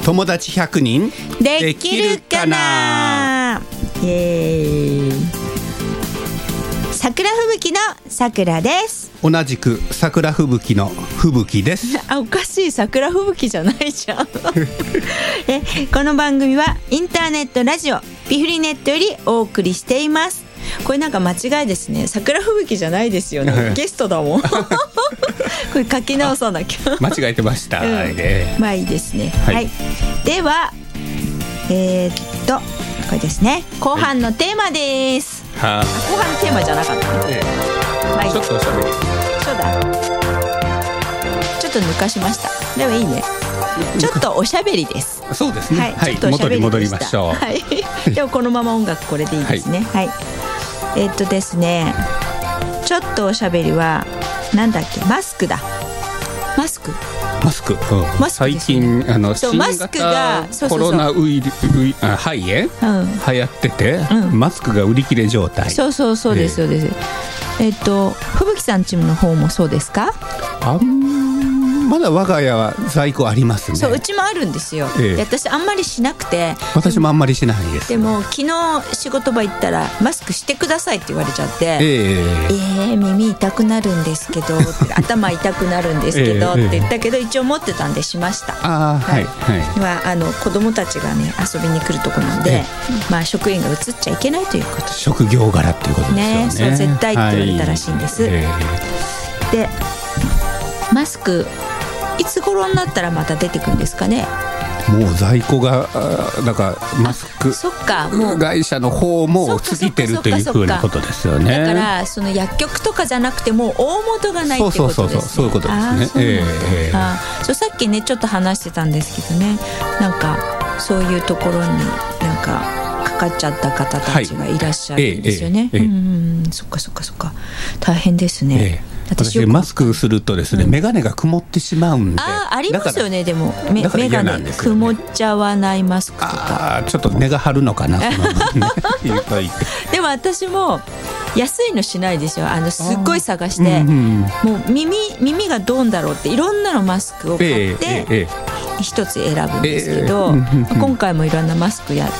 友達100人できるかな。桜吹雪のさくらです。 同じく桜吹雪の吹雪ですおかしい、桜吹雪じゃないじゃんこの番組はインターネットラジオピフリネットよりお送りしています。これなんか間違いですね。桜吹雪じゃないですよねゲストだもんこれ書き直さなきゃ間違えてました、 まあいいですね、はいではこれですね、後半のテーマです、後半のテーマじゃなかったね、 ちょっとおしゃべり、 そうだ、ちょっと抜かしました。でもいいね、ちょっとおしゃべりですそうですね、 はい、ちょっとおしゃべりでした。 元に戻りましょう、 はい、でもこのまま音楽これでいいですね、はいですね、ちょっとおしゃべりはなんだっけ、マスクだ、マスク、 最近新マスクが型コロナ肺炎、流行ってて、マスクが売り切れ状態。 そうですそうです。吹雪さんチームの方もそうですか？ まだ我が家は在庫ありますね。 そう、うちもあるんですよ、で私あんまりしなくて。 私もあんまりしないです。 でも昨日仕事場行ったらマスクしてくださいって言われちゃって、耳痛くなるんですけど頭痛くなるんですけどって言ったけど、一応持ってたんでしました。子供たちがね遊びに来るところなんで、職員が移っちゃいけないということ、 職業柄っていうことですよね。 そう絶対って言われたらしいんです、でマスクいつ頃になったらまた出てくるんですかね。 もう在庫がなんかマスク会社の方も尽きてるというふうなことですよね。 だからその薬局とかじゃなくてもう大元がないっていうことですね。 そういうことですね。 そうさっきねちょっと話してたんですけどね、なんかそういうところになんかかかっちゃった方たちがいらっしゃるんですよね。そっか大変ですね。 私マスクするとですね、眼鏡が曇ってしまうんで。 ありますよね。でも眼鏡曇っちゃわないマスクとか、 ちょっと根が張るのかなでも私も安いのしないですよ。すっごい探して、もう耳がどうだろうっていろんなのマスクを買って一つ選ぶんですけど、今回もいろんなマスク買って、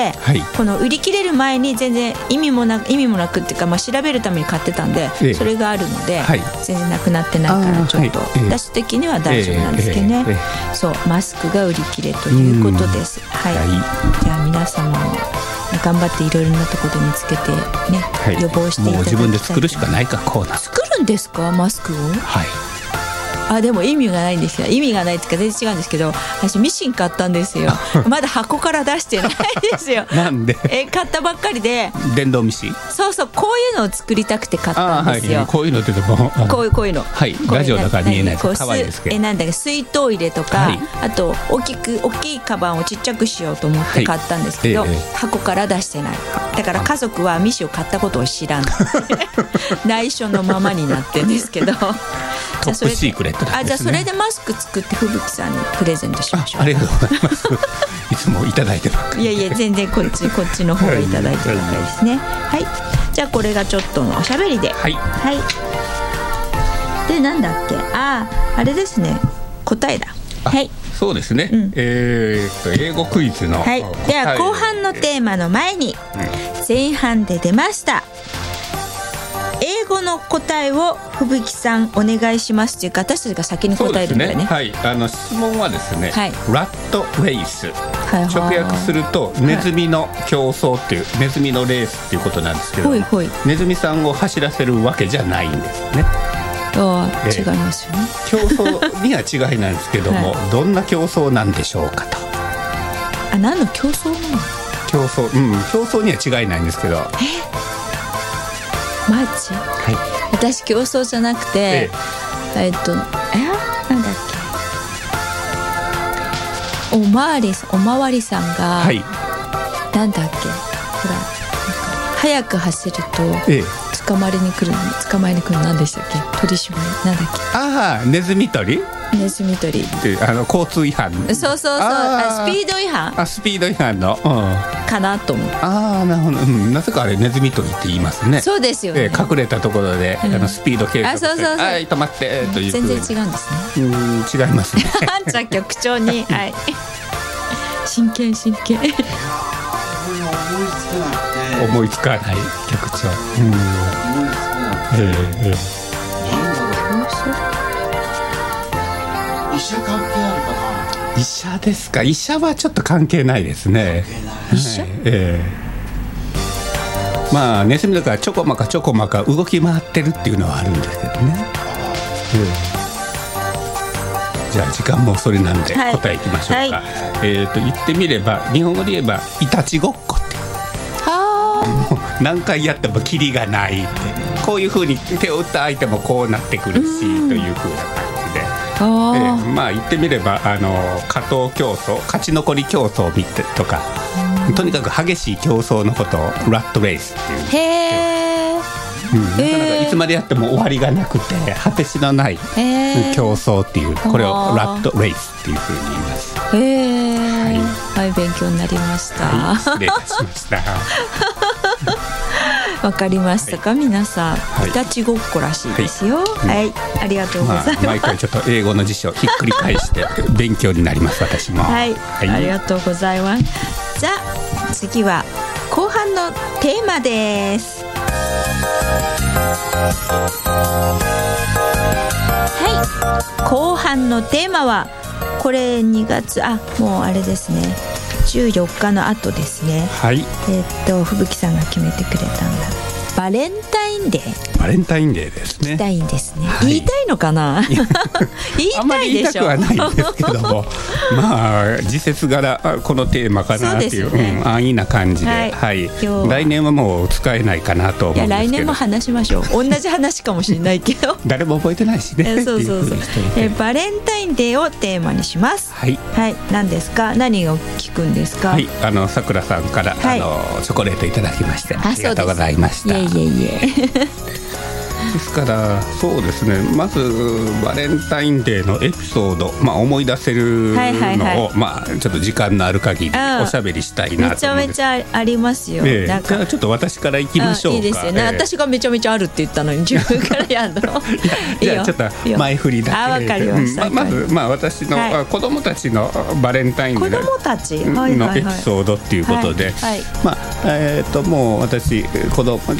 この売り切れる前に全然意味もなくっていうか、調べるために買ってたんで、それがあるので全然なくなってないからちょっと私的には大丈夫なんですけどね。そうマスクが売り切れということです。じゃあ皆様も頑張っていろいろなところで見つけてね、予防していただきたい。もう自分で作るしかないか。こうな作るんですかマスクを？でも意味がないんですよ。意味がないっていうか全然違うんですけど、私ミシン買ったんですよまだ箱から出してないですよなんで？ 買ったばっかりで。 電動ミシン？そうこういうのを作りたくて買ったんですよ。 こういうのってでもこういうの、ラジオだから見えないです。可愛いですけど、なんだっけ、 水筒入れとか、あと大きいカバンをちっちゃくしようと思って買ったんですけど、箱から出してない。だから家族はミシンを買ったことを知らない内緒のままになってるんですけどトップシークレットですね。 じゃあそれでマスク作って吹雪さんにプレゼントしましょう。 ありがとうございますいつもいただいてる。 いや全然こっちの方がいただいてるわけですね。じゃあこれがちょっとのおしゃべりで、でなんだっけ、あれですね、答えだ。 そうですね、英語クイズの、 では後半のテーマの前に、前半で出ました英語の答えを吹雪さんお願いしますというか、私たちが先に答えるんだよね。 質問はですね、ラットレース、直訳するとネズミの競争っていう、ネズミのレースっていうことなんですけど、ネズミさんを走らせるわけじゃないんですね。 違いますよね。 競争には違いなんですけども、どんな競争なんでしょうかと。 何の競争なの？ 競争には違いないんですけど。 マジ？私競争じゃなくて、なんだっけ、おまわりさんが、なんだっけ、ほら早く走ると捕まえに来る何でしたっけ、取り締まりなんだっけ、 ネズミ捕りネズミ捕りで交通違反、 そうスピード違反、 スピード違反の、 かなと思って。 なるほど、なぜかあれネズミ捕りって言いますね。 そうですよね、 隠れたところで、スピード計測して止まってという。 全然違うんですね。 違いますねじゃあ局長に真剣思いつかない局長。 医者関係あるかな。 医者ですか。医者はちょっと関係ないですね。 医者、 まあネズミだからちょこまか動き回ってるっていうのはあるんですけどね。じゃあ時間もそれなんで答えいきましょうか。言ってみれば日本語で言えばイタチごっこって。もう何回やってもキリがないって、こういう風に手を打った相手もこうなってくるし、という風な感じで。まあ言ってみれば勝ち残り競争とか、とにかく激しい競争のことをラットレースっていう。なかなかいつまでやっても終わりがなくて果てしのない競争っていう、これをラットレースっていうふうに言います。 はい、勉強になりました。 失礼いたしました。 わかりましたか、皆さん。イタチごっこらしいですよ。ありがとうございます。 毎回ちょっと英語の辞書をひっくり返して勉強になります、私も。 ありがとうございます。じゃあ次は後半のテーマです。後半のテーマはこれ2月もうあれですね、14日の後ですね。吹雪さんが決めてくれたんだ。バレンタインデー。 バレンタインデーですね。 言いたいんですね。言いたいのかな。言いたいでしょ。 あんまり言いたくはないんですけどもまあ時節柄このテーマかなっていう、安易な感じで、来年はもう使えないかなと思うんですけど。 来年も話しましょう。同じ話かもしれないけど誰も覚えてないしね。 バレンタインデーをテーマにします。何ですか。何を聞くんですか。 さくらさんから、チョコレートいただきましてありがとうございました。ですからそうですね、まずバレンタインデーのエピソード、思い出せるのを、ちょっと時間のある限りおしゃべりしたいなと思うんです。 めちゃめちゃありますよ。 じゃあちょっと私からいきましょうか。 いいですよね。私がめちゃめちゃあるって言ったのに自分からやるのじゃあちょっと前振りだけ。 わかりました。 まず私の子供たちのバレンタインデーのエピソードっていうことで、もう私息子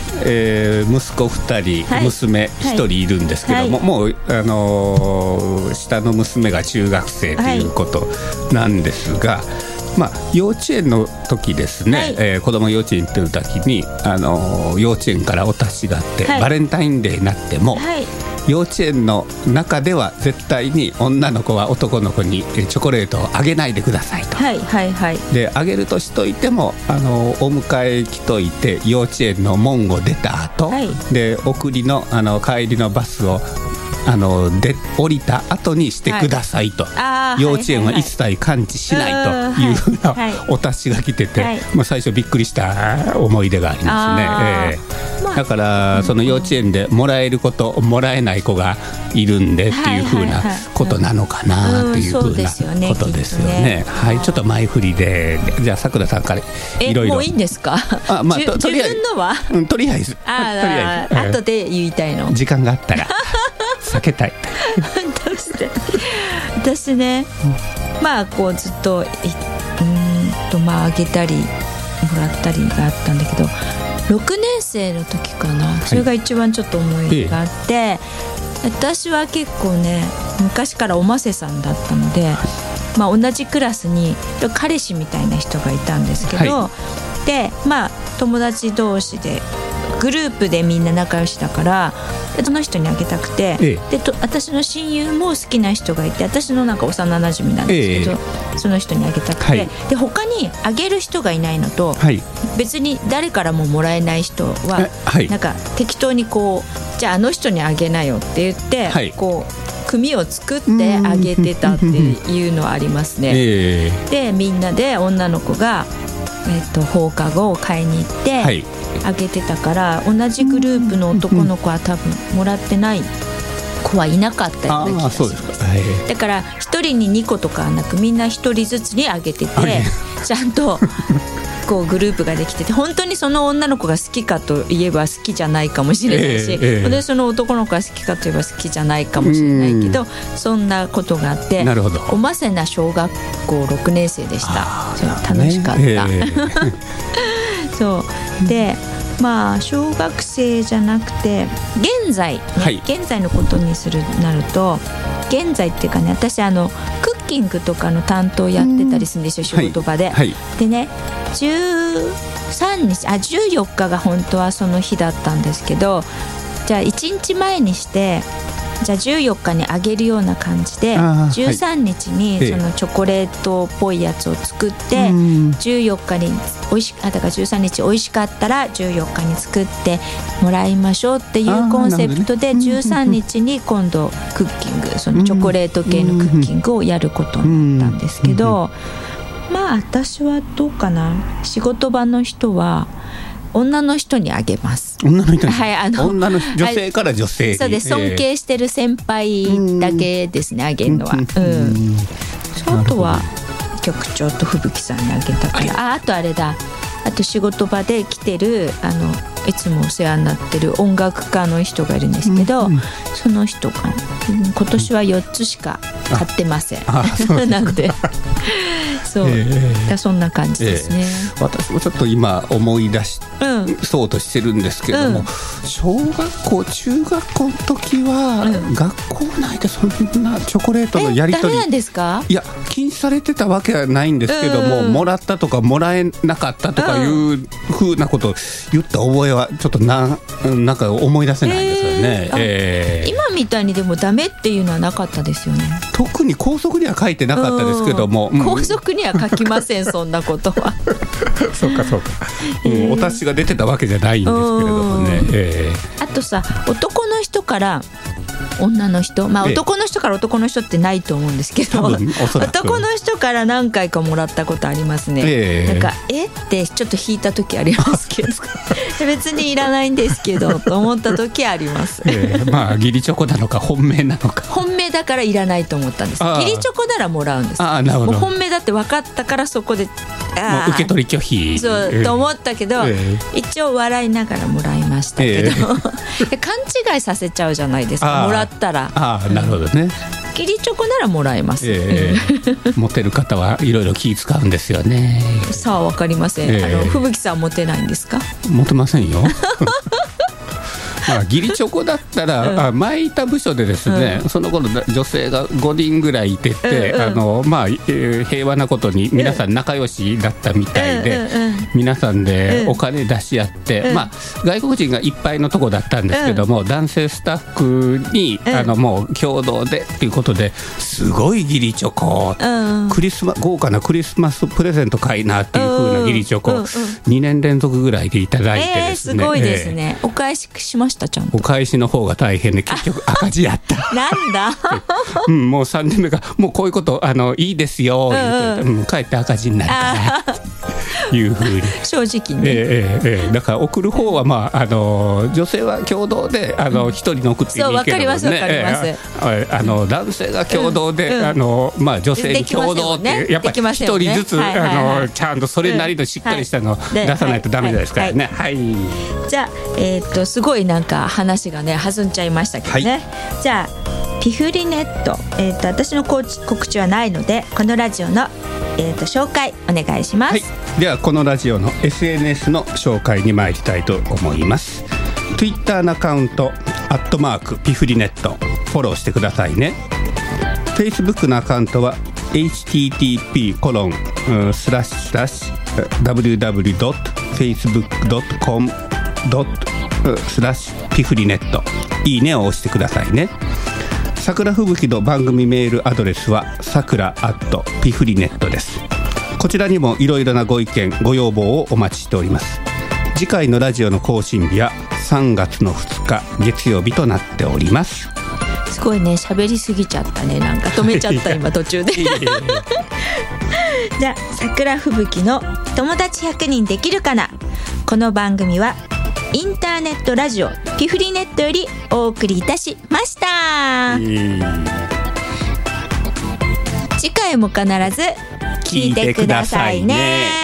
2人娘1人いるんですけども、もう下の娘が中学生ということなんですが、幼稚園の時ですね、子供幼稚園行ってる時に幼稚園からお達しがあって、バレンタインデーになっても、幼稚園の中では絶対に女の子は男の子にチョコレートをあげないでくださいと。であげるとしといてもお迎え来といて幼稚園の門を出た後、で送りの帰りのバスをで降りた後にしてくださいと、幼稚園は一切感知しないというふうなお達しが来てて、最初びっくりした思い出がありますね。だからその幼稚園でもらえる子ともらえない子がいるんでっていうふうなことなのかなというふうなことですよね。ちょっと前振りで、じゃあさくらさんからいろいろ。 もういいんですか。自分のはとりあえず後で言いたいの。 時間があったら避けたい。 私ね、こうずっとあげたりもらったりがあったんだけど、6年生の時かな、それが一番ちょっと思い出があって、私は結構ね昔からおませさんだったので、同じクラスに彼氏みたいな人がいたんですけど、で友達同士でグループでみんな仲良しだからその人にあげたくて、で私の親友も好きな人がいて、私の幼なじみなんですけど、その人にあげたくて、で他にあげる人がいないのと、別に誰からももらえない人は、なんか適当にじゃあ人にあげなよって言って、組を作ってあげてたっていうのはありますね。でみんなで女の子が放課後を買いに行って、あげてたから、同じグループの男の子は多分もらってない子はいなかったような気がします。だから1人に2個とかはなく、みんな1人ずつにあげてて、ちゃんと構グループができてて、本当にその女の子が好きかといえば好きじゃないかもしれないし、でその男の子が好きかといえば好きじゃないかもしれないけど、そんなことがあって、おませな小学校6年生でした。楽しかった、そうで、まあ小学生じゃなくて現在、現在のことになると、現在っていうかね、私クッキングとかの担当やってたりするんですよ、仕事場で、でね、14日が本当はその日だったんですけど、じゃあ1日前にして、じゃあ14日にあげるような感じで、13日にそのチョコレートっぽいやつを作って、14日にだから13日美味しかったら14日に作ってもらいましょうっていうコンセプトで、13日に今度クッキング、そのチョコレート系のクッキングをやることになったんですけど、まあ私はどうかな、仕事場の人は女の人にあげます。 女の人に、女の女性から女性に、 そうです、尊敬してる先輩だけですね、あげるのは。あとは局長と吹雪さんにあげたから、あとあれだ、あと仕事場で来てるいつもお世話になってる音楽家の人がいるんですけど、その人が今年は4つしか買ってません。なのでそう、そんな感じですね。 私もちょっと今思い出しそうとしてるんですけども、小学校中学校の時は、学校内でそんなチョコレートのやり取り、 ダメなんですか？ いや、禁止されてたわけはないんですけども、もらったとかもらえなかったとかいうふうなことを言った覚えはちょっとなんか思い出せないんですよね。 今みたいにでもダメっていうのはなかったですよね。 特に校則には書いてなかったですけども、 校則には書きませんそんなことは。 そうか、お達しが出てたわけじゃないんですけれどもね。 あとさ、男の人から女の人、まあ男の人から男の人ってないと思うんですけど、男の人から何回かもらったことありますね。なんかってちょっと引いた時ありますけど別にいらないんですけどと思った時あります。 まあ義理チョコなのか本命なのか。 本命だからいらないと思ったんです。義理チョコならもらうんです。もう本命だって分かったから、そこでもう受け取り拒否と思ったけど、一応笑いながらもらいましたけど、勘違いさせちゃうじゃないですか、もらったら。 なるほどね。 義理チョコならもらえます。 モテる方はいろいろ気使うんですよね。 さあ分かりません。吹雪さんモテないんですか？ モテませんよ。義理チョコだったら、前いた部署でですね、その頃女性が5人ぐらいいてて、平和なことに皆さん仲良しだったみたいで、皆さんでお金出し合って、外国人がいっぱいのとこだったんですけども、男性スタッフにもう共同でっていうことですごい義理チョコ、豪華なクリスマスプレゼント買いなっていう風な義理チョコ、2年連続ぐらいでいただいてですね、 すごいですね。お返ししました。ちゃんとお返しの方が大変で結局赤字やったなんだもう3年目がもうこういうこといいですよ言うと、帰って赤字になるからいうふうに正直ね、 だから送る方は女性は共同で1人の送っていいけどもね、 わかります男性が共同で、女性に共同ってやっぱり1人ずつちゃんとそれなりのしっかりしたのを出さないとダメですからね。 じゃあすごいなんか話がね弾んじゃいましたけどね、じゃあピフリネット、私の告知はないので、このラジオの、紹介お願いします。 ではこのラジオの SNS の紹介に参りたいと思います。 Twitter のアカウント@ピフリネットフォローしてくださいね。 Facebook のアカウントは http://www.facebook.com/ ピフリネット、いいねを押してくださいね。桜吹雪の番組メールアドレスはsakura@ピフリネットです。こちらにもいろいろなご意見ご要望をお待ちしております。次回のラジオの更新日は3月の2日月曜日となっております。 すごいね、喋りすぎちゃったね、なんか止めちゃった今途中でじゃあ桜吹雪の友達100人できるかな。この番組はインターネットラジオピフリネットよりお送りいたしました。次回も必ず聞いてくださいね。